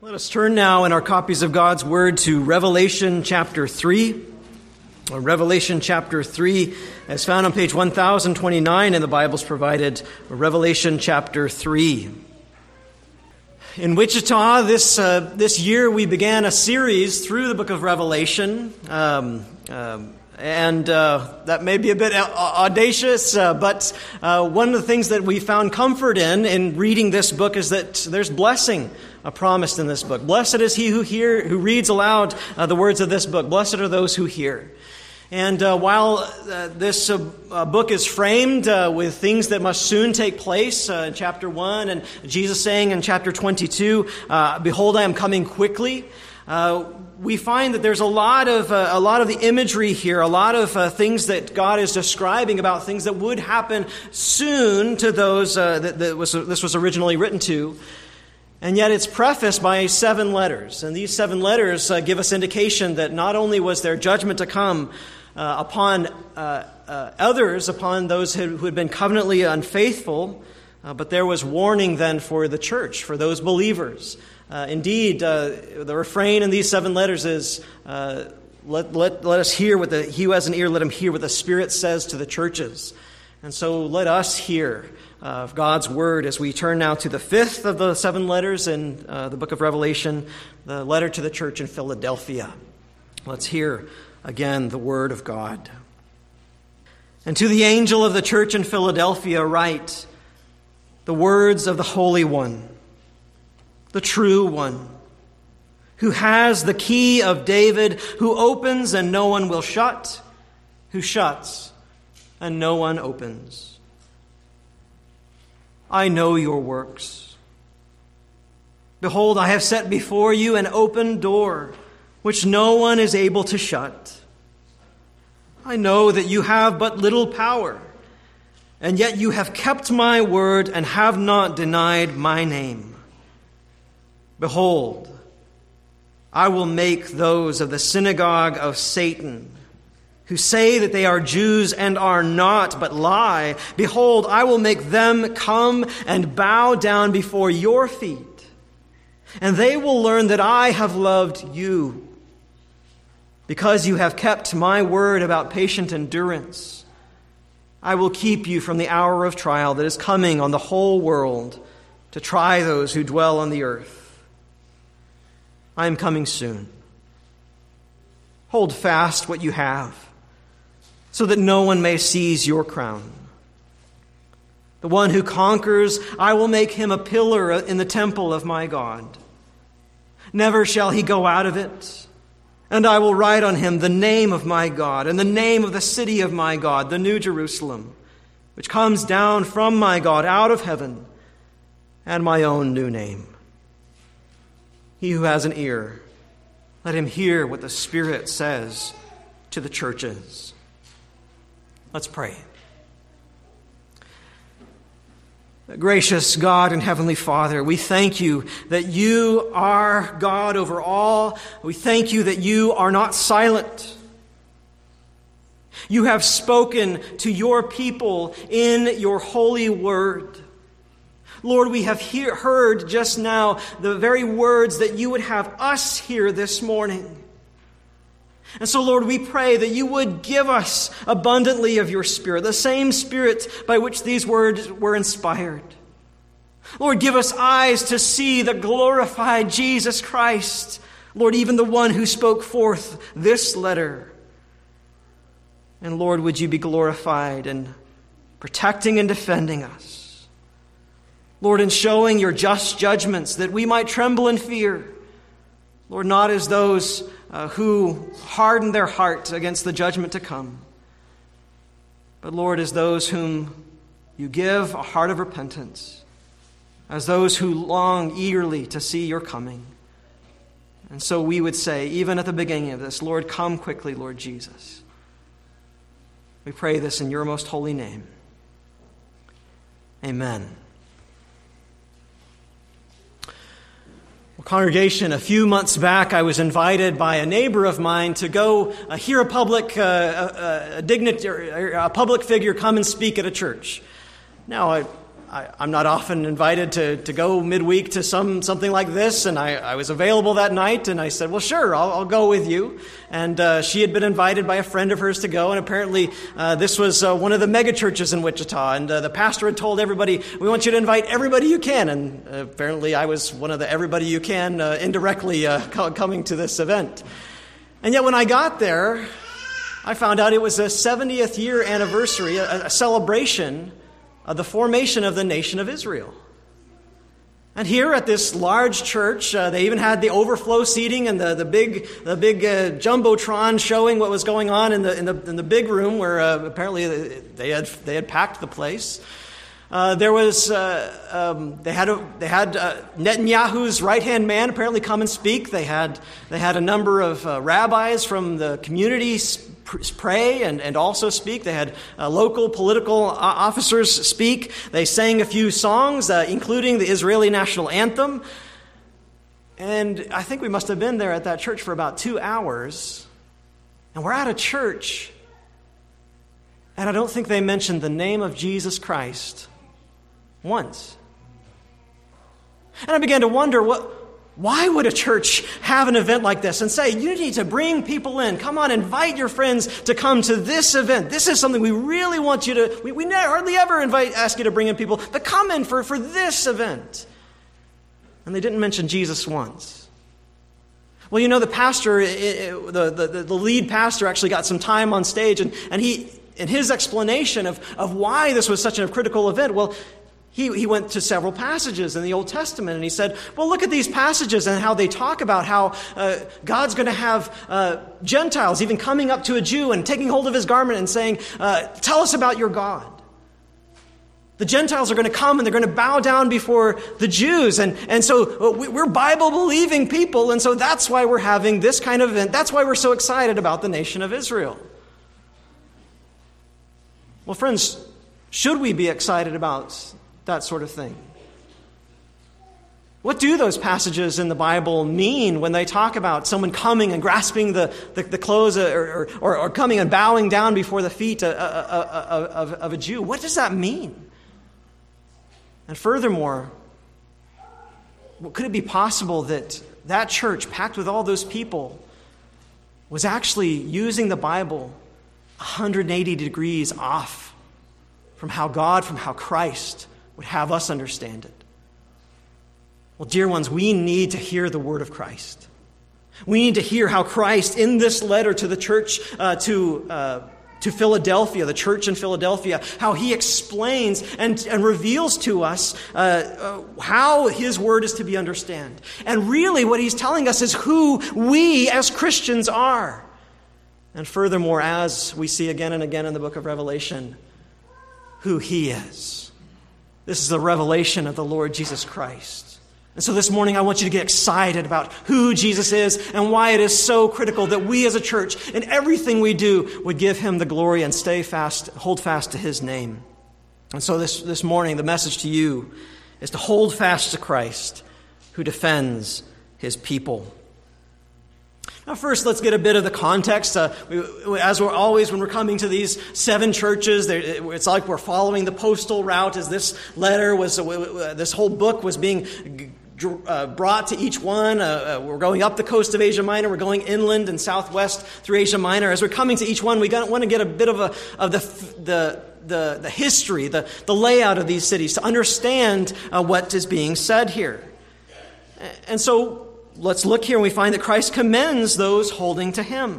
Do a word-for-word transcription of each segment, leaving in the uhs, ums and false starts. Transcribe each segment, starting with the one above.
Let us turn now in our copies of God's Word to Revelation chapter three. Revelation chapter three, as found on page one thousand twenty-nine in the Bibles provided. Revelation chapter three. In Wichita, this uh, this year, we began a series through the book of Revelation. Um, um, and uh, that may be a bit audacious, uh, but uh, one of the things that we found comfort in in reading this book is that there's blessing Uh, promised in this book. Blessed is he who hear, who reads aloud uh, the words of this book. Blessed are those who hear. And uh, while uh, this uh, uh, book is framed uh, with things that must soon take place, uh, in chapter one, and Jesus saying in chapter twenty-two, uh, "Behold, I am coming quickly," uh, we find that there's a lot of uh, a lot of the imagery here, a lot of uh, things that God is describing about things that would happen soon to those uh, that, that was, this was originally written to. And yet it's prefaced by seven letters. And these seven letters uh, give us indication that not only was there judgment to come uh, upon uh, uh, others, upon those who had been covenantly unfaithful, uh, but there was warning then for the church, for those believers. Uh, indeed, uh, the refrain in these seven letters is, uh, let, let, let us hear what the, he who has an ear, let him hear what the Spirit says to the churches. And so let us hear of God's Word as we turn now to the fifth of the seven letters in uh, the book of Revelation, the letter to the church in Philadelphia. Let's hear again the Word of God. "And to the angel of the church in Philadelphia write the words of the Holy One, the true One, who has the key of David, who opens and no one will shut, who shuts and no one opens. I know your works. Behold, I have set before you an open door, which no one is able to shut. I know that you have but little power, and yet you have kept my word and have not denied my name. Behold, I will make those of the synagogue of Satan, who say that they are Jews and are not, but lie. Behold, I will make them come and bow down before your feet, and they will learn that I have loved you, because you have kept my word about patient endurance. I will keep you from the hour of trial that is coming on the whole world to try those who dwell on the earth. I am coming soon. Hold fast what you have, so that no one may seize your crown. The one who conquers, I will make him a pillar in the temple of my God. Never shall he go out of it. And I will write on him the name of my God and the name of the city of my God, the New Jerusalem, which comes down from my God out of heaven, and my own new name. He who has an ear, let him hear what the Spirit says to the churches." Let's pray. Gracious God and Heavenly Father, we thank you that you are God over all. We thank you that you are not silent. You have spoken to your people in your holy word. Lord, we have hear, heard just now the very words that you would have us hear this morning. And so, Lord, we pray that you would give us abundantly of your Spirit, the same Spirit by which these words were inspired. Lord, give us eyes to see the glorified Jesus Christ, Lord, even the one who spoke forth this letter. And Lord, would you be glorified in protecting and defending us. Lord, in showing your just judgments that we might tremble in fear. Lord, not as those Uh, who harden their heart against the judgment to come, but Lord, as those whom you give a heart of repentance, as those who long eagerly to see your coming. And so we would say, even at the beginning of this, Lord, come quickly, Lord Jesus. We pray this in your most holy name. Amen. Congregation, a few months back, I was invited by a neighbor of mine to go uh, hear a public uh, a, a dignitary, a public figure come and speak at a church. Now, I I, I'm not often invited to, to go midweek to some something like this, and I, I was available that night, and I said, well, sure, I'll, I'll go with you. And uh, she had been invited by a friend of hers to go, and apparently uh, this was uh, one of the mega churches in Wichita, and uh, the pastor had told everybody, we want you to invite everybody you can, and uh, apparently I was one of the everybody you can uh, indirectly uh, co- coming to this event. And yet when I got there, I found out it was a seventieth year anniversary, a, a celebration of the formation of the nation of Israel. And here at this large church, uh, they even had the overflow seating and the, the big the big uh, jumbotron showing what was going on in the in the in the big room where uh, apparently they had they had packed the place. Uh, there was uh, um, they had a, they had uh, Netanyahu's right hand man apparently come and speak. They had they had a number of uh, rabbis from the community pray and, and also speak. They had uh, local political officers speak. They sang a few songs, uh, including the Israeli national anthem. And I think we must have been there at that church for about two hours. And we're at a church, and I don't think they mentioned the name of Jesus Christ once. And I began to wonder, what, why would a church have an event like this and say, you need to bring people in. Come on, invite your friends to come to this event. This is something we really want you to, we, we hardly ever invite, ask you to bring in people, but come in for, for this event. And they didn't mention Jesus once. Well, you know, the pastor, the, the, the lead pastor actually got some time on stage, and, and he, in his explanation of, of why this was such a critical event, well, He, he went to several passages in the Old Testament, and he said, well, look at these passages and how they talk about how uh, God's going to have uh, Gentiles even coming up to a Jew and taking hold of his garment and saying, uh, tell us about your God. The Gentiles are going to come and they're going to bow down before the Jews. And, and so we're Bible-believing people, and so that's why we're having this kind of event. That's why we're so excited about the nation of Israel. Well, friends, should we be excited about that sort of thing? What do those passages in the Bible mean when they talk about someone coming and grasping the, the, the clothes or, or, or coming and bowing down before the feet of, of, of a Jew? What does that mean? And furthermore, could it be possible that that church, packed with all those people, was actually using the Bible one hundred eighty degrees off from how God, from how Christ would have us understand it? Well, dear ones, we need to hear the word of Christ. We need to hear how Christ, in this letter to the church, uh, to uh, to Philadelphia, the church in Philadelphia, how he explains and, and reveals to us uh, uh, how his word is to be understood. And really what he's telling us is who we as Christians are. And furthermore, as we see again and again in the book of Revelation, who he is. This is the revelation of the Lord Jesus Christ. And so this morning I want you to get excited about who Jesus is and why it is so critical that we as a church, in everything we do, would give him the glory and stay fast, hold fast to his name. And so this, this morning, the message to you is to hold fast to Christ, who defends his people. Now, first, let's get a bit of the context. Uh, we, as we're always, when we're coming to these seven churches, it's like we're following the postal route. As this letter was, uh, this whole book was being uh, brought to each one. Uh, uh, we're going up the coast of Asia Minor. We're going inland and southwest through Asia Minor. As we're coming to each one, we want to get a bit of a of the the the, the history, the the layout of these cities, to understand uh, what is being said here. And so, let's look here and we find that Christ commends those holding to him.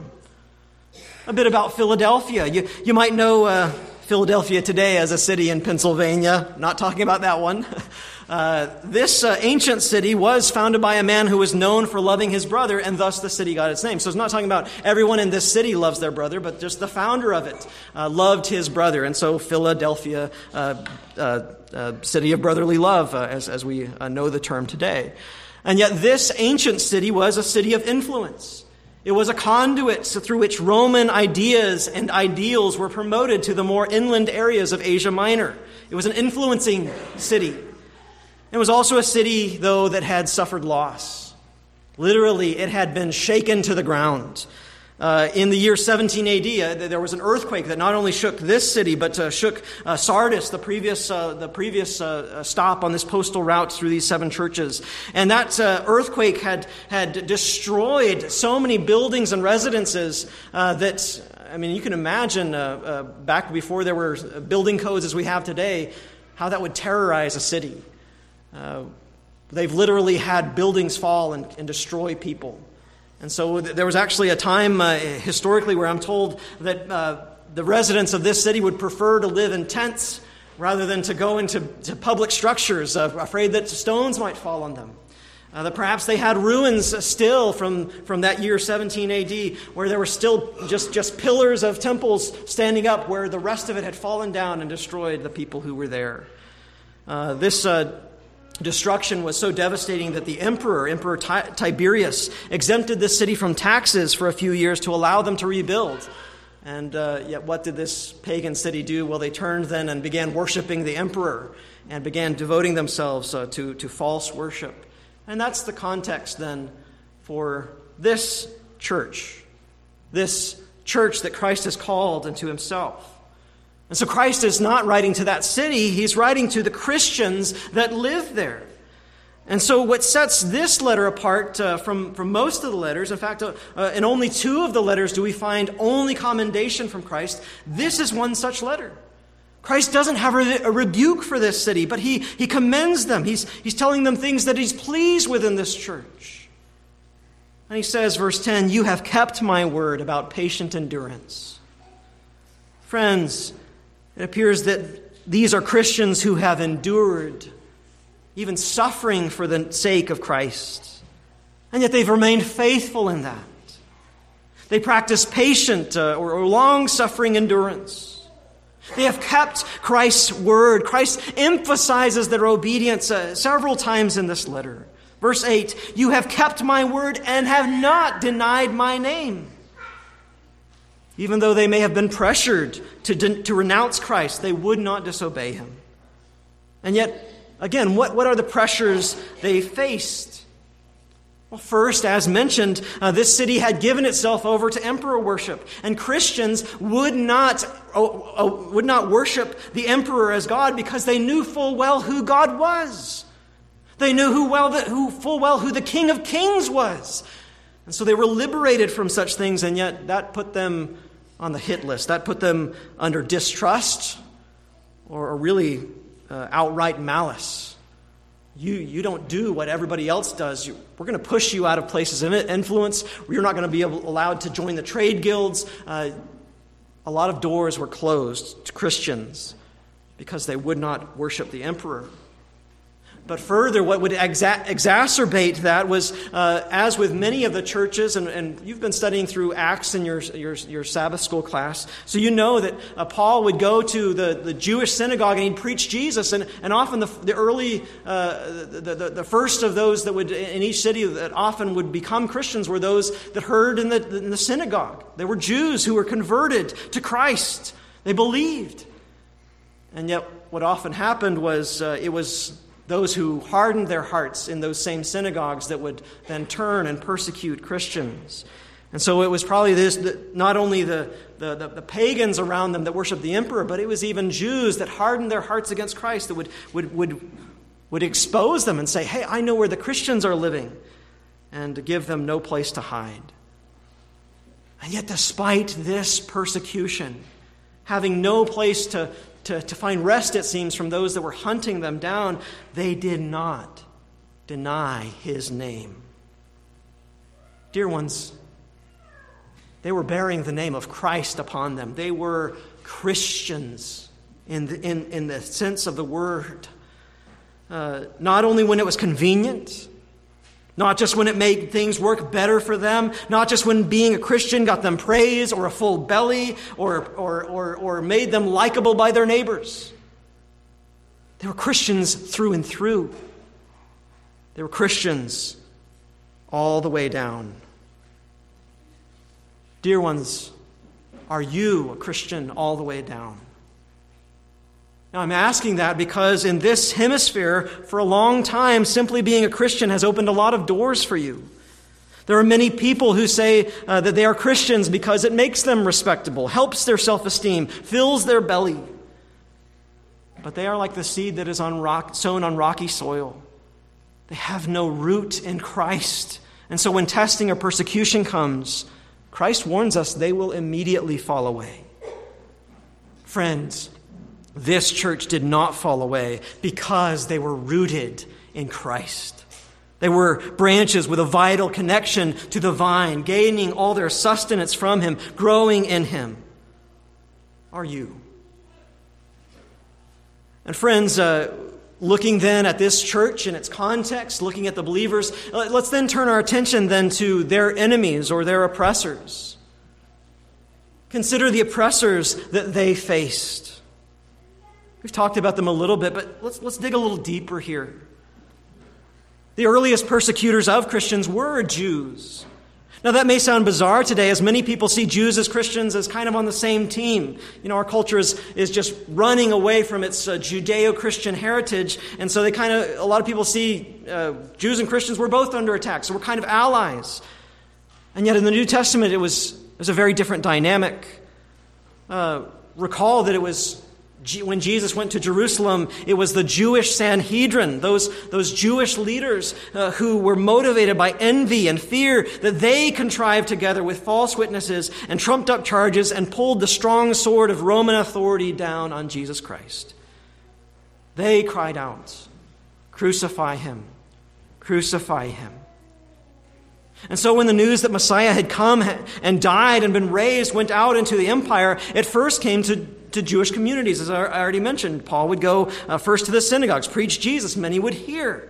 A bit about Philadelphia. You, you might know uh, Philadelphia today as a city in Pennsylvania. Not talking about that one. Uh, this uh, ancient city was founded by a man who was known for loving his brother, and thus the city got its name. So it's not talking about everyone in this city loves their brother, but just the founder of it uh, loved his brother. And so Philadelphia, uh, uh, uh, city of brotherly love, uh, as, as we uh, know the term today. And yet this ancient city was a city of influence. It was a conduit through which Roman ideas and ideals were promoted to the more inland areas of Asia Minor. It was an influencing city. It was also a city, though, that had suffered loss. Literally, it had been shaken to the ground. Uh, in the year seventeen A D, uh, there was an earthquake that not only shook this city, but uh, shook uh, Sardis, the previous uh, the previous uh, stop on this postal route through these seven churches. And that uh, earthquake had had destroyed so many buildings and residences uh, that, I mean, you can imagine uh, uh, back before there were building codes as we have today, how that would terrorize a city. Uh, they've literally had buildings fall and, and destroy people. And so there was actually a time uh, historically where I'm told that uh, the residents of this city would prefer to live in tents rather than to go into to public structures, uh, afraid that stones might fall on them. Uh, that perhaps they had ruins still from, from that year seventeen A D, where there were still just, just pillars of temples standing up where the rest of it had fallen down and destroyed the people who were there. Uh, this uh, destruction was so devastating that the emperor, Emperor Ti- Tiberius, exempted this city from taxes for a few years to allow them to rebuild. And uh, yet what did this pagan city do? Well, they turned then and began worshiping the emperor and began devoting themselves uh, to, to false worship. And that's the context then for this church, this church that Christ has called into himself. And so Christ is not writing to that city, he's writing to the Christians that live there. And so what sets this letter apart uh, from, from most of the letters, in fact, uh, uh, in only two of the letters do we find only commendation from Christ, this is one such letter. Christ doesn't have a, a rebuke for this city, but he, he commends them. He's, he's telling them things that he's pleased with in this church. And he says, verse ten, "You have kept my word about patient endurance." Friends, it appears that these are Christians who have endured, even suffering for the sake of Christ. And yet they've remained faithful in that. They practice patient uh, or, or long-suffering endurance. They have kept Christ's word. Christ emphasizes their obedience uh, several times in this letter. Verse eight, "You have kept my word and have not denied my name." Even though they may have been pressured to, de- to renounce Christ, they would not disobey him. And yet, again, what, what are the pressures they faced? Well, first, as mentioned, uh, this city had given itself over to emperor worship, and Christians would not, oh, oh, would not worship the emperor as God because they knew full well who God was. They knew who well the, who full well who the King of Kings was. And so they were liberated from such things, and yet that put them on the hit list. That put them under distrust or, or really uh, outright malice. You, you don't do what everybody else does. You, we're going to push you out of places of influence. You're not going to be able, allowed to join the trade guilds. Uh, a lot of doors were closed to Christians because they would not worship the emperor. But further, what would exa- exacerbate that was, uh, as with many of the churches, and, and you've been studying through Acts in your your, your Sabbath school class, so you know that uh, Paul would go to the, the Jewish synagogue and he'd preach Jesus, and, and often the, the early, uh, the, the, the first of those that would, in each city that often would become Christians were those that heard in the, in the synagogue. They were Jews who were converted to Christ. They believed. And yet what often happened was uh, it was those who hardened their hearts in those same synagogues that would then turn and persecute Christians. And so it was probably this, not only the, the, the, the pagans around them that worshiped the emperor, but it was even Jews that hardened their hearts against Christ that would, would, would, would expose them and say, "Hey, I know where the Christians are living," and to give them no place to hide. And yet despite this persecution, having no place to To, to find rest, it seems, from those that were hunting them down, they did not deny his name. Dear ones, they were bearing the name of Christ upon them. They were Christians in the, in, in the sense of the word. Uh, not only when it was convenient, not just when it made things work better for them, not just when being a Christian got them praise or a full belly or, or, or, or made them likable by their neighbors. They were Christians through and through. They were Christians all the way down. Dear ones, are you a Christian all the way down? Now, I'm asking that because in this hemisphere, for a long time, simply being a Christian has opened a lot of doors for you. There are many people who say uh, that they are Christians because it makes them respectable, helps their self-esteem, fills their belly. But they are like the seed that is on rock, sown on rocky soil. They have no root in Christ. And so when testing or persecution comes, Christ warns us they will immediately fall away. Friends, this church did not fall away because they were rooted in Christ. They were branches with a vital connection to the vine, gaining all their sustenance from Him, growing in Him. Are you? And friends, uh, looking then at this church in its context, looking at the believers, let's then turn our attention then to their enemies or their oppressors. Consider the oppressors that they faced. We've talked about them a little bit, but let's, let's dig a little deeper here. The earliest persecutors of Christians were Jews. Now that may sound bizarre today, as many people see Jews as Christians as kind of on the same team. You know, our culture is, is just running away from its uh, Judeo-Christian heritage, and so they kind of, a lot of people see uh, Jews and Christians were both under attack, so we're kind of allies. And yet in the New Testament, it was, it was a very different dynamic. Uh, recall that it was when Jesus went to Jerusalem, it was the Jewish Sanhedrin, those, those Jewish leaders uh, who were motivated by envy and fear, that they contrived together with false witnesses and trumped up charges and pulled the strong sword of Roman authority down on Jesus Christ. They cried out, "Crucify Him, crucify Him." And so when the news that Messiah had come and died and been raised went out into the empire, it first came to to Jewish communities. As I already mentioned, Paul would go uh, first to the synagogues, preach Jesus, many would hear.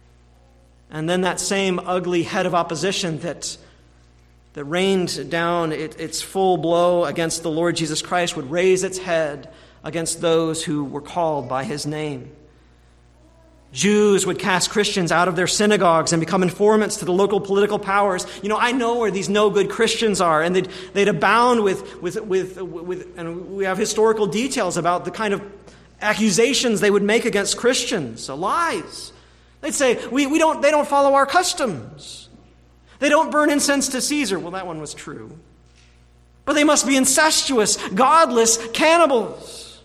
And then that same ugly head of opposition that, that rained down it, its full blow against the Lord Jesus Christ would raise its head against those who were called by His name. Jews would cast Christians out of their synagogues and become informants to the local political powers. You know, I know where these no-good Christians are, and they'd, they'd abound with, with, with, with, and we have historical details about the kind of accusations they would make against Christians, lies. They'd say, we, we don't, they don't follow our customs. They don't burn incense to Caesar. Well, that one was true. But they must be incestuous, godless cannibals.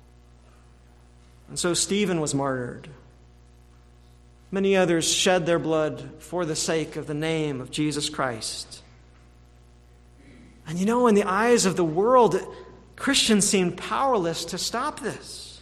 And so Stephen was martyred. Many others shed their blood for the sake of the name of Jesus Christ. And you know, in the eyes of the world, Christians seemed powerless to stop this.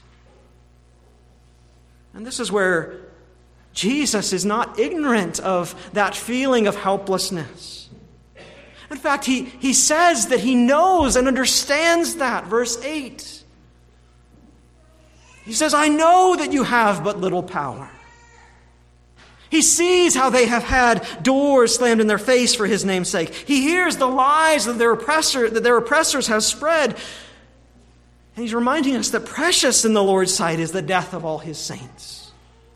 And this is where Jesus is not ignorant of that feeling of helplessness. In fact, he, he says that He knows and understands that. Verse eight. He says, "I know that you have but little power." He sees how they have had doors slammed in their face for His name's sake. He hears the lies that their oppressor, that their oppressors have spread. And He's reminding us that precious in the Lord's sight is the death of all His saints.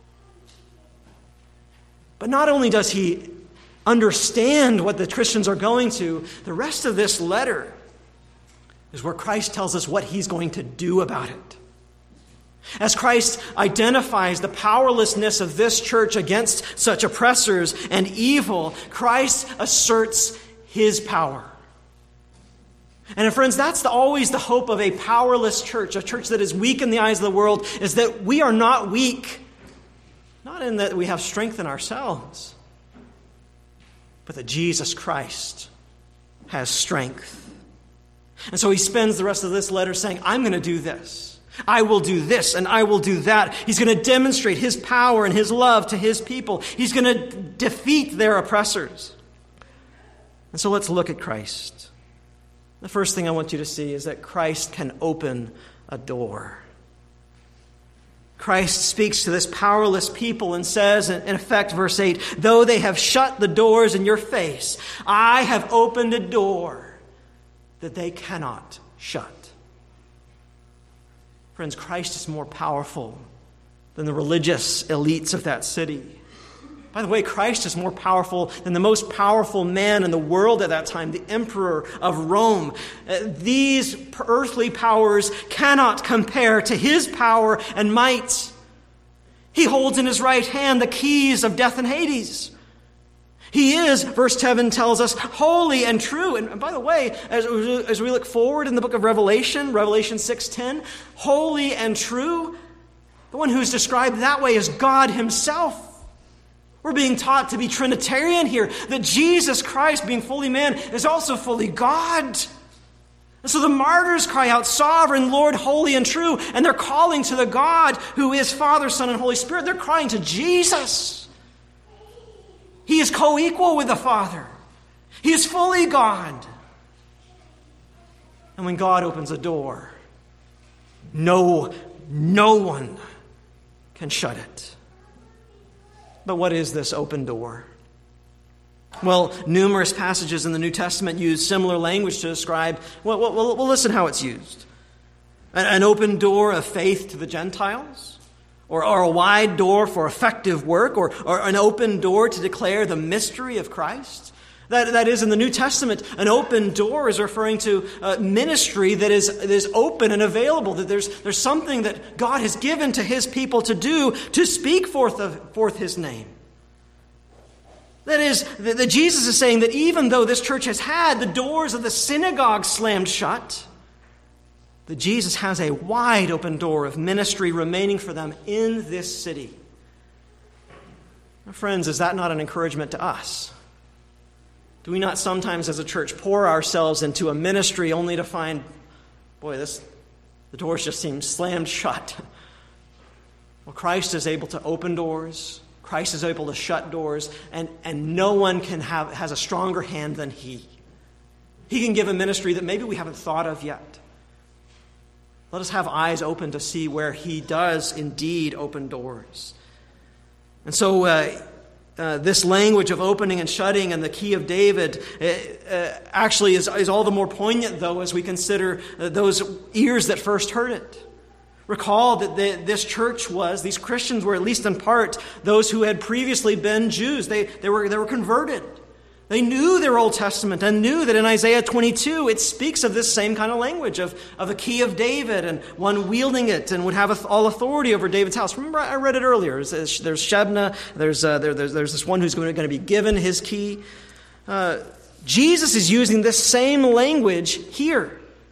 But not only does He understand what the Christians are going to, the rest of this letter is where Christ tells us what He's going to do about it. As Christ identifies the powerlessness of this church against such oppressors and evil, Christ asserts His power. And friends, that's the, always the hope of a powerless church, a church that is weak in the eyes of the world, is that we are not weak, not in that we have strength in ourselves, but that Jesus Christ has strength. And so he spends the rest of this letter saying, I'm going to do this. I will do this and I will do that. He's going to demonstrate His power and His love to His people. He's going to defeat their oppressors. And so let's look at Christ. The first thing I want you to see is that Christ can open a door. Christ speaks to this powerless people and says, in effect, verse eight, though they have shut the doors in your face, I have opened a door that they cannot shut. Friends, Christ is more powerful than the religious elites of that city. By the way, Christ is more powerful than the most powerful man in the world at that time, the emperor of Rome. Uh, these earthly powers cannot compare to His power and might. He holds in His right hand the keys of death and Hades. He is, verse seven tells us, holy and true. And by the way, as, as we look forward in the book of Revelation, Revelation six ten, holy and true, the one who's described that way is God himself. We're being taught to be Trinitarian here, that Jesus Christ, being fully man, is also fully God. And so the martyrs cry out, Sovereign Lord, holy and true, and they're calling to the God who is Father, Son, and Holy Spirit. They're crying to Jesus. He is co-equal with the Father. He is fully God. And when God opens a door, no, no one can shut it. But what is this open door? Well, numerous passages in the New Testament use similar language to describe, well, well, well listen how it's used. An, an open door of faith to the Gentiles, or, or a wide door for effective work, or, or an open door to declare the mystery of Christ. That, that is, in the New Testament, an open door is referring to uh, ministry that is, that is open and available, that there's, there's something that God has given to his people to do to speak forth, of, forth his name. That is, that, that Jesus is saying that even though this church has had the doors of the synagogue slammed shut, that Jesus has a wide open door of ministry remaining for them in this city. Now, friends, is that not an encouragement to us? Do we not sometimes as a church pour ourselves into a ministry only to find, boy, this the doors just seem slammed shut? Well, Christ is able to open doors. Christ is able to shut doors, and, and no one can have has a stronger hand than he. He can give a ministry that maybe we haven't thought of yet. Let us have eyes open to see where he does indeed open doors. And so uh, Uh, this language of opening and shutting and the key of David uh, uh, actually is, is all the more poignant, though, as we consider uh, those ears that first heard it. Recall that the, this church was, these Christians were, at least in part, those who had previously been Jews. They, they, were, they were converted. They knew their Old Testament and knew that in Isaiah twenty-two it speaks of this same kind of language, of, of a key of David and one wielding it and would have all authority over David's house. Remember, I read it earlier. There's, there's Shebna, there's, uh, there, there's, there's this one who's going to, going to be given his key. Uh, Jesus is using this same language here.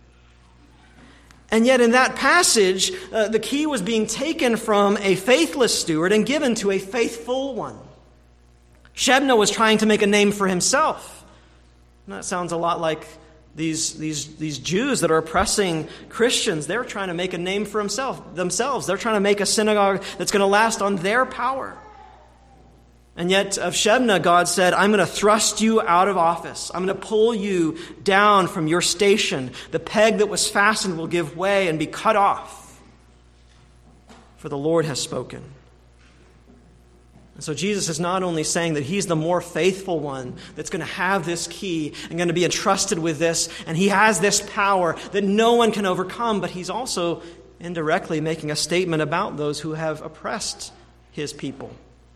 And yet in that passage, uh, the key was being taken from a faithless steward and given to a faithful one. Shebna was trying to make a name for himself. And that sounds a lot like these, these, these Jews that are oppressing Christians. They're trying to make a name for himself, themselves. They're trying to make a synagogue that's going to last on their power. And yet of Shebna, God said, I'm going to thrust you out of office. I'm going to pull you down from your station. The peg that was fastened will give way and be cut off. For the Lord has spoken. And so Jesus is not only saying that he's the more faithful one that's going to have this key and going to be entrusted with this, and he has this power that no one can overcome, but he's also indirectly making a statement about those who have oppressed his people.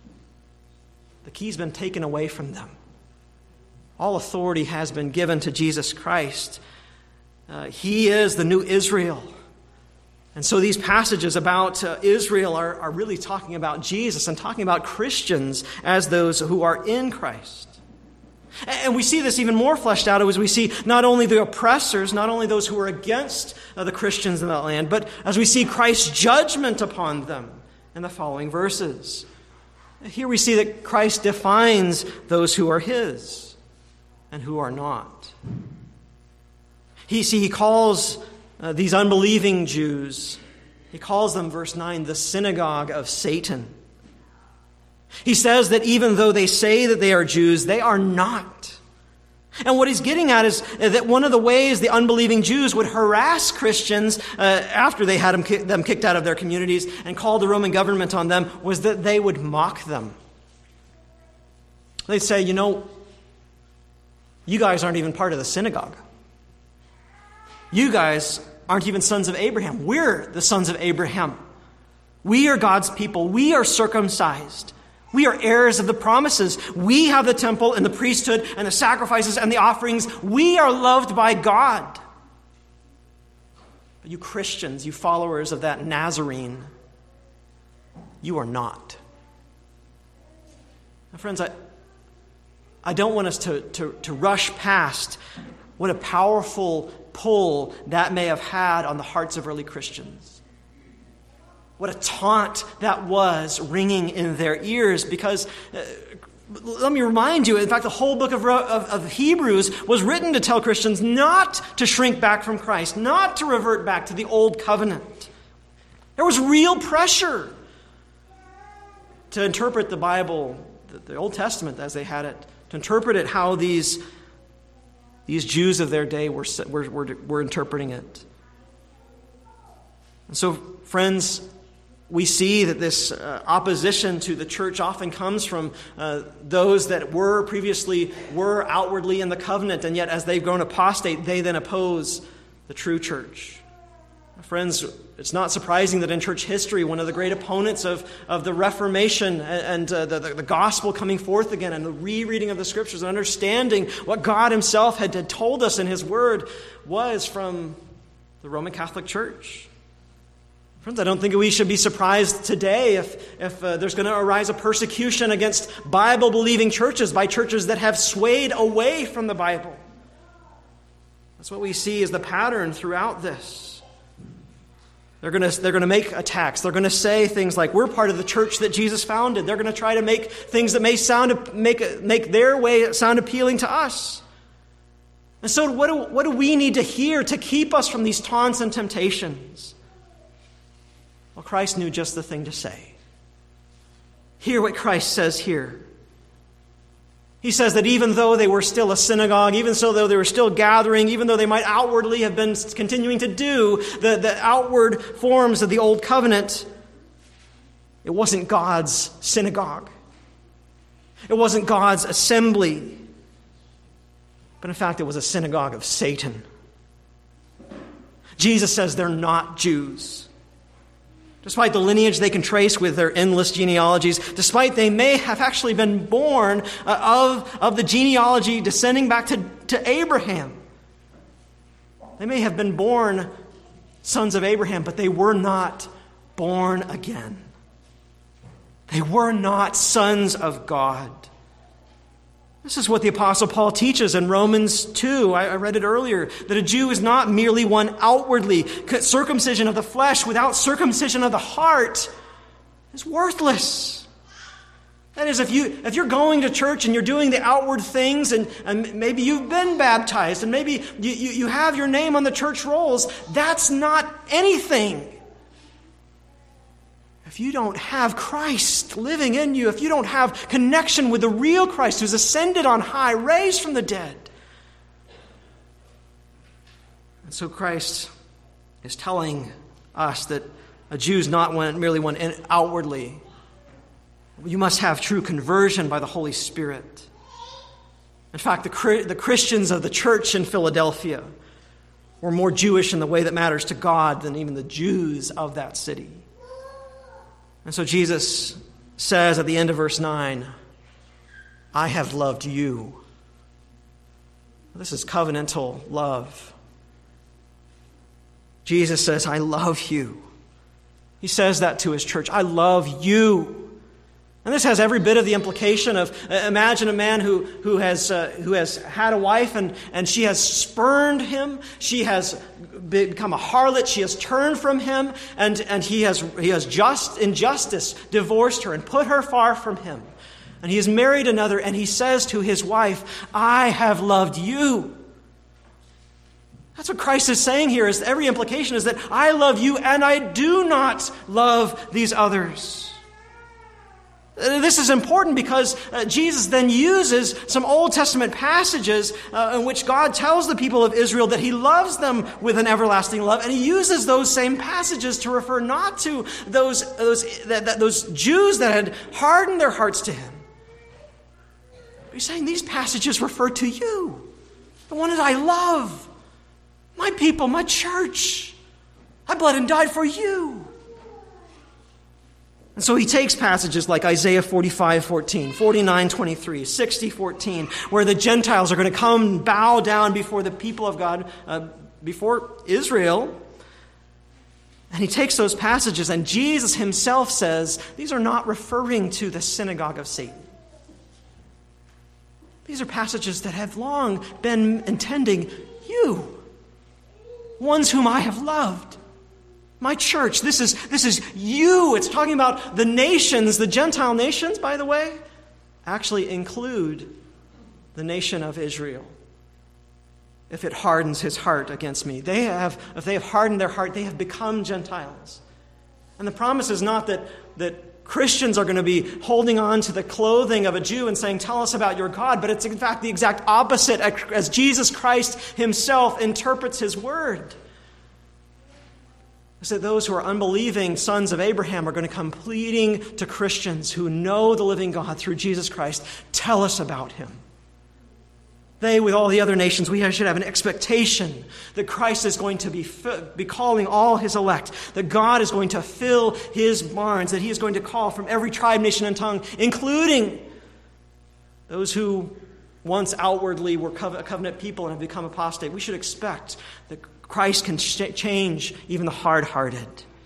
The key's been taken away from them. All authority has been given to Jesus Christ. Uh, he is the new Israel. And so these passages about uh, Israel are, are really talking about Jesus and talking about Christians as those who are in Christ. And we see this even more fleshed out as we see not only the oppressors, not only those who are against uh, the Christians in that land, but as we see Christ's judgment upon them in the following verses. Here we see that Christ defines those who are his and who are not. He, see, he calls Uh, these unbelieving Jews, he calls them, verse nine, the synagogue of Satan. He says that even though they say that they are Jews, they are not. And what he's getting at is that one of the ways the unbelieving Jews would harass Christians uh, after they had them, ki- them kicked out of their communities and called the Roman government on them was that they would mock them. They'd say, you know, you guys aren't even part of the synagogue. You guys aren't even sons of Abraham. We're the sons of Abraham. We are God's people. We are circumcised. We are heirs of the promises. We have the temple and the priesthood and the sacrifices and the offerings. We are loved by God. But you Christians, you followers of that Nazarene, you are not. Now, friends, I, I don't want us to, to, to rush past what a powerful pull that may have had on the hearts of early Christians. What a taunt that was ringing in their ears, because uh, let me remind you, in fact, the whole book of, of, of Hebrews was written to tell Christians not to shrink back from Christ, not to revert back to the old covenant. There was real pressure to interpret the Bible, the Old Testament as they had it, to interpret it how these, these Jews of their day were, were, were, were interpreting it. And so, friends, we see that this uh, opposition to the church often comes from uh, those that were previously, were outwardly in the covenant, and yet as they've grown apostate, they then oppose the true church. Friends, it's not surprising that in church history, one of the great opponents of, of the Reformation and, and uh, the, the, the gospel coming forth again and the rereading of the Scriptures and understanding what God himself had, had told us in his word was from the Roman Catholic Church. Friends, I don't think we should be surprised today if, if uh, there's going to arise a persecution against Bible-believing churches by churches that have swayed away from the Bible. That's what we see as the pattern throughout this. They're going to, they're going to make attacks. They're going to say things like, we're part of the church that Jesus founded. They're going to try to make things that may sound make, make their way sound appealing to us. And so what do, what do we need to hear to keep us from these taunts and temptations? Well, Christ knew just the thing to say. Hear what Christ says here. He says that even though they were still a synagogue, even so though they were still gathering, even though they might outwardly have been continuing to do the, the outward forms of the old covenant, it wasn't God's synagogue. It wasn't God's assembly. But in fact, it was a synagogue of Satan. Jesus says they're not Jews. Despite the lineage they can trace with their endless genealogies, despite they may have actually been born uh, of, of the genealogy descending back to, to Abraham. They may have been born sons of Abraham, but they were not born again. They were not sons of God. This is what the Apostle Paul teaches in Romans two. I read it earlier, that a Jew is not merely one outwardly. Circumcision of the flesh without circumcision of the heart is worthless. That is, if, you, if you're going to church and you're doing the outward things, and, and maybe you've been baptized, and maybe you, you, you have your name on the church rolls, that's not anything. If you don't have Christ living in you, if you don't have connection with the real Christ who's ascended on high, raised from the dead. And so Christ is telling us that a Jew is not one, merely one outwardly. You must have true conversion by the Holy Spirit. In fact, the, the Christians of the church in Philadelphia were more Jewish in the way that matters to God than even the Jews of that city. And so Jesus says at the end of verse nine, I have loved you. This is covenantal love. Jesus says, I love you. He says that to his church. I love you. And this has every bit of the implication of, uh, imagine a man who, who, has, uh, who has had a wife and, and she has spurned him. She has become a harlot. She has turned from him. And, and he has, he has just in justice divorced her and put her far from him. And he has married another, and he says to his wife, I have loved you. That's what Christ is saying here. Is every implication is that I love you and I do not love these others. This is important because uh, Jesus then uses some Old Testament passages uh, in which God tells the people of Israel that he loves them with an everlasting love, and he uses those same passages to refer not to those, those, that, that, those Jews that had hardened their hearts to him. He's saying these passages refer to you, the one that I love, my people, my church. I bled and died for you. And so he takes passages like Isaiah forty-five fourteen, forty-nine twenty-three, sixty fourteen, where the Gentiles are going to come and bow down before the people of God, uh, before Israel. And he takes those passages, and Jesus himself says, these are not referring to the synagogue of Satan. These are passages that have long been intending you, ones whom I have loved. My church, this is, this is you. It's talking about the nations, the Gentile nations, by the way, actually include the nation of Israel. If it hardens his heart against me, they have, if they have hardened their heart, they have become Gentiles. And the promise is not that, that Christians are going to be holding on to the clothing of a Jew and saying, tell us about your God, but it's in fact the exact opposite as Jesus Christ himself interprets his word. Is that those who are unbelieving sons of Abraham are going to come pleading to Christians who know the living God through Jesus Christ, tell us about him. They, with all the other nations, we should have an expectation that Christ is going to be, be calling all his elect, that God is going to fill his barns, that he is going to call from every tribe, nation, and tongue, including those who once outwardly were a covenant people and have become apostate. We should expect that Christ can change even the hard-hearted.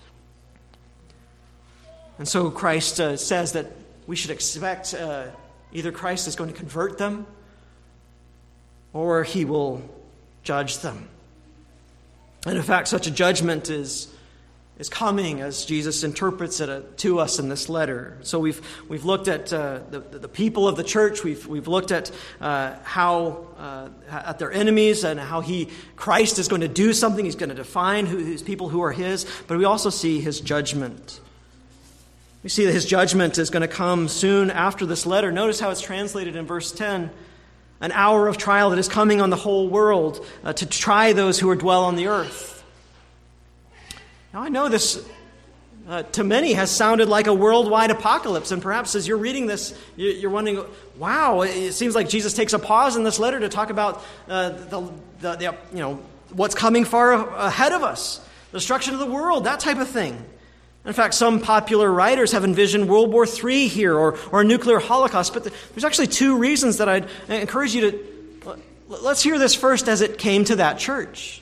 And so Christ uh, says that we should expect uh, either Christ is going to convert them or he will judge them. And in fact, such a judgment is, is coming as Jesus interprets it uh, to us in this letter. So we've we've looked at uh, the, the people of the church. We've we've looked at uh, how uh, at their enemies and how he Christ is going to do something. He's going to define who his people who are his. But we also see his judgment. We see that his judgment is going to come soon after this letter. Notice how it's translated in verse ten. An hour of trial that is coming on the whole world uh, to try those who are dwell on the earth. Now I know this uh, to many has sounded like a worldwide apocalypse, and perhaps as you're reading this, you're wondering, wow, it seems like Jesus takes a pause in this letter to talk about uh, the, the, the you know what's coming far ahead of us, the destruction of the world, that type of thing. In fact, some popular writers have envisioned World War Three here or, or a nuclear holocaust. But there's actually two reasons that I'd encourage you to... Let's hear this first as it came to that church.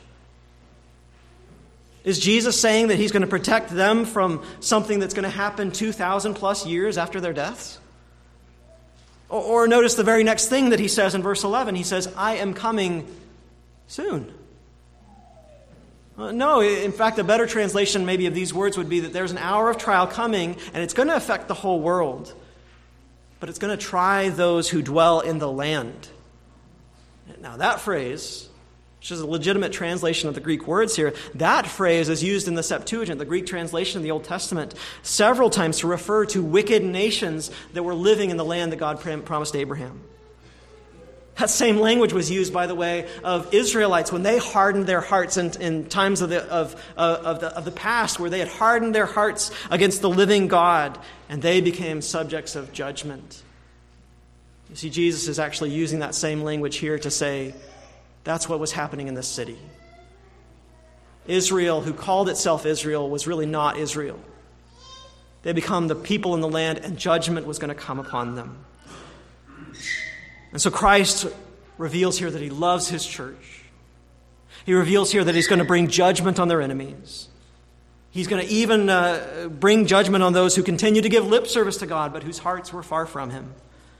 Is Jesus saying that he's going to protect them from something that's going to happen two thousand plus years after their deaths? Or, or notice the very next thing that he says in verse eleven. He says, I am coming soon. Uh, no, in fact, a better translation maybe of these words would be that there's an hour of trial coming, and it's going to affect the whole world. But it's going to try those who dwell in the land. Now, that phrase, which is a legitimate translation of the Greek words here, that phrase is used in the Septuagint, the Greek translation of the Old Testament, several times to refer to wicked nations that were living in the land that God promised Abraham. That same language was used, by the way, of Israelites when they hardened their hearts in, in times of the, of, of, the, of the past, where they had hardened their hearts against the living God, and they became subjects of judgment. You see, Jesus is actually using that same language here to say that's what was happening in this city. Israel, who called itself Israel, was really not Israel. They become the people in the land, and judgment was going to come upon them. And so Christ reveals here that he loves his church. He reveals here that he's going to bring judgment on their enemies. He's going to even uh, bring judgment on those who continue to give lip service to God, but whose hearts were far from him.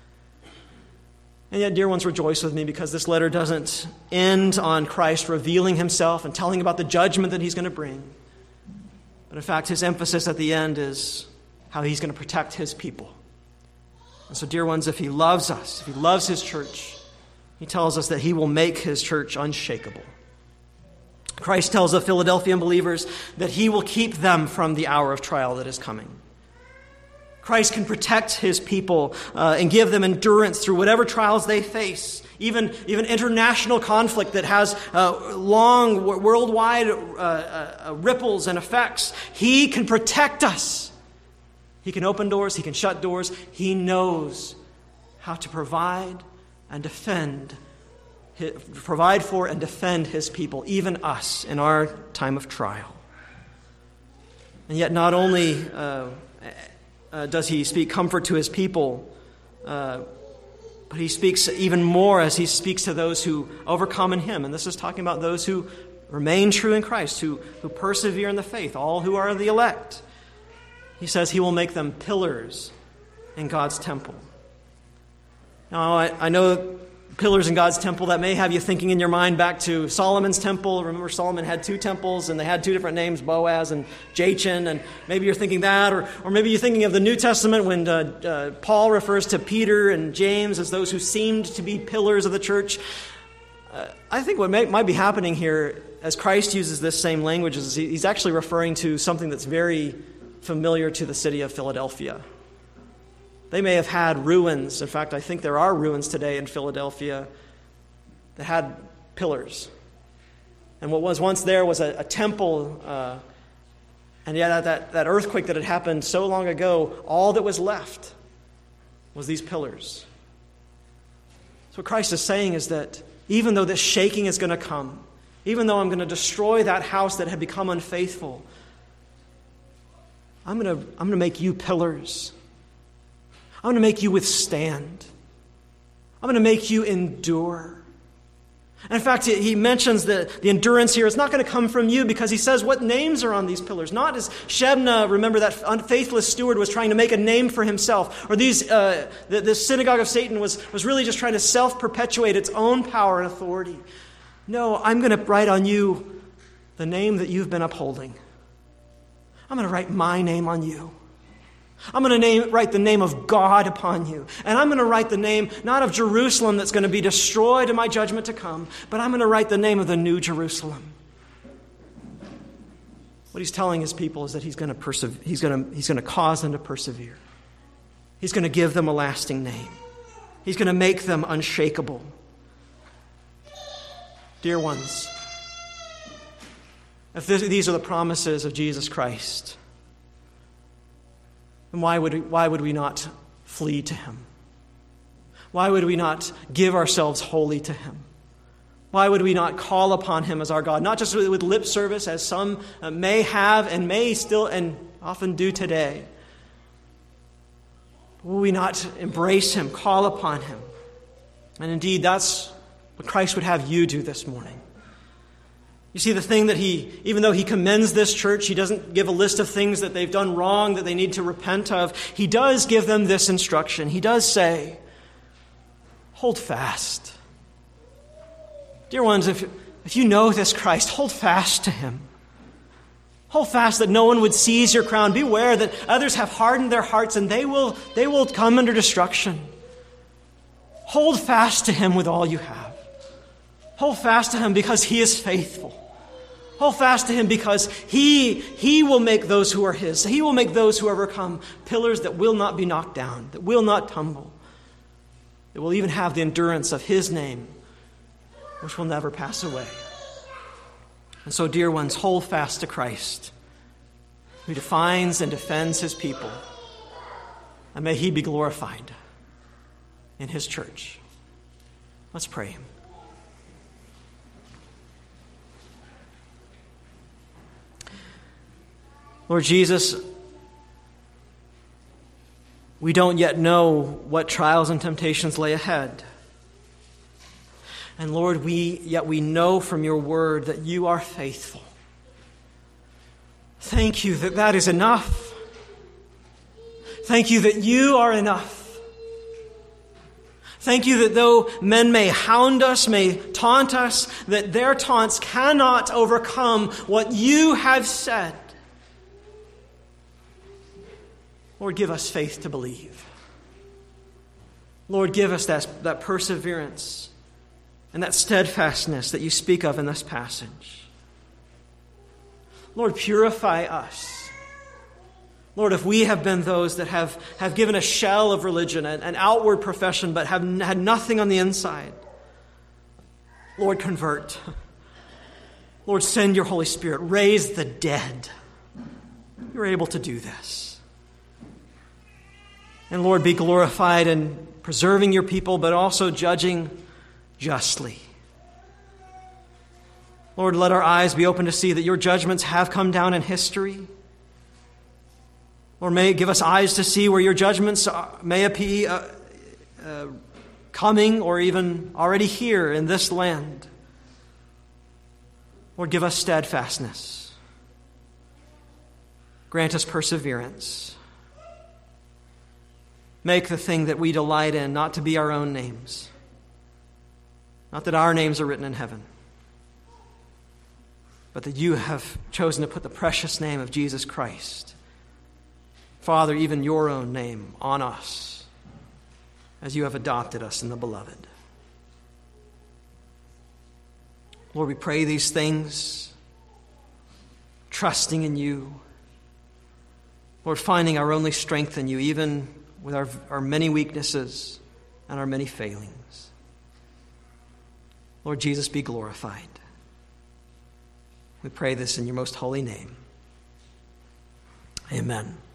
And yet, dear ones, rejoice with me, because this letter doesn't end on Christ revealing himself and telling about the judgment that he's going to bring. But in fact, his emphasis at the end is how he's going to protect his people. And so, dear ones, if he loves us, if he loves his church, he tells us that he will make his church unshakable. Christ tells the Philadelphian believers that he will keep them from the hour of trial that is coming. Christ can protect his people uh, and give them endurance through whatever trials they face, even, even international conflict that has uh, long worldwide uh, uh, ripples and effects. He can protect us. He can open doors, he can shut doors. He knows how to provide and defend, provide for and defend his people, even us, in our time of trial. And yet not only uh, uh, does he speak comfort to his people, uh, but he speaks even more as he speaks to those who overcome in him. And this is talking about those who remain true in Christ, who, who persevere in the faith, all who are the elect. He says he will make them pillars in God's temple. Now, I, I know pillars in God's temple, that may have you thinking in your mind back to Solomon's temple. Remember, Solomon had two temples, and they had two different names, Boaz and Jachin, and maybe you're thinking that, or, or maybe you're thinking of the New Testament when uh, uh, Paul refers to Peter and James as those who seemed to be pillars of the church. Uh, I think what may, might be happening here, as Christ uses this same language, is he, he's actually referring to something that's very familiar to the city of Philadelphia. They may have had ruins. In fact, I think there are ruins today in Philadelphia that had pillars. And what was once there was a, a temple. Uh, and yet that, that earthquake that had happened so long ago, all that was left was these pillars. So what Christ is saying is that even though this shaking is going to come, even though I'm going to destroy that house that had become unfaithful, I'm going to, I'm going to make you pillars. I'm going to make you withstand. I'm going to make you endure. And in fact, he mentions that the endurance here is not going to come from you, because he says what names are on these pillars. Not as Shebna, remember, that unfaithless steward, was trying to make a name for himself, or these uh, the, the synagogue of Satan was, was really just trying to self-perpetuate its own power and authority. No, I'm going to write on you the name that you've been upholding. I'm going to write my name on you. I'm going to name, write the name of God upon you. And I'm going to write the name, not of Jerusalem that's going to be destroyed in my judgment to come, but I'm going to write the name of the new Jerusalem. What he's telling his people is that he's going to persever- he's going to, he's going to cause them to persevere. He's going to give them a lasting name. He's going to make them unshakable. Dear ones, if this, these are the promises of Jesus Christ, then why would, why would we not flee to him? Why would we not give ourselves wholly to him? Why would we not call upon him as our God? Not just with lip service, as some may have and may still and often do today. Will we not embrace him, call upon him? And indeed, that's what Christ would have you do this morning. You see, the thing that he, even though he commends this church, he doesn't give a list of things that they've done wrong that they need to repent of. He does give them this instruction. He does say, hold fast. Dear ones, if, if you know this Christ, hold fast to him. Hold fast that no one would seize your crown. Beware that others have hardened their hearts and they will, they will come under destruction. Hold fast to him with all you have. Hold fast to him because he is faithful. Hold fast to him because he, he will make those who are his. He will make those who overcome pillars that will not be knocked down, that will not tumble, that will even have the endurance of his name, which will never pass away. And so, dear ones, hold fast to Christ, who defines and defends his people. And may he be glorified in his church. Let's pray. Lord Jesus, we don't yet know what trials and temptations lay ahead. And Lord, we yet we know from your word that you are faithful. Thank you that that is enough. Thank you that you are enough. Thank you that though men may hound us, may taunt us, that their taunts cannot overcome what you have said. Lord, give us faith to believe. Lord, give us that, that perseverance and that steadfastness that you speak of in this passage. Lord, purify us. Lord, if we have been those that have, have given a shell of religion, an, an outward profession, but have had nothing on the inside, Lord, convert. Lord, send your Holy Spirit. Raise the dead. You're able to do this. And Lord, be glorified in preserving your people, but also judging justly. Lord, let our eyes be open to see that your judgments have come down in history. Lord, may it give us eyes to see where your judgments may be uh, uh, coming or even already here in this land. Lord, give us steadfastness. Grant us perseverance. Make the thing that we delight in not to be our own names, Not that our names are written in heaven, but that you have chosen to put the precious name of Jesus Christ, Father, even your own name, on us as you have adopted us in the beloved. Lord, we pray these things, trusting in you. Lord, finding our only strength in you, even with our, our many weaknesses and our many failings. Lord Jesus, be glorified. We pray this in your most holy name. Amen.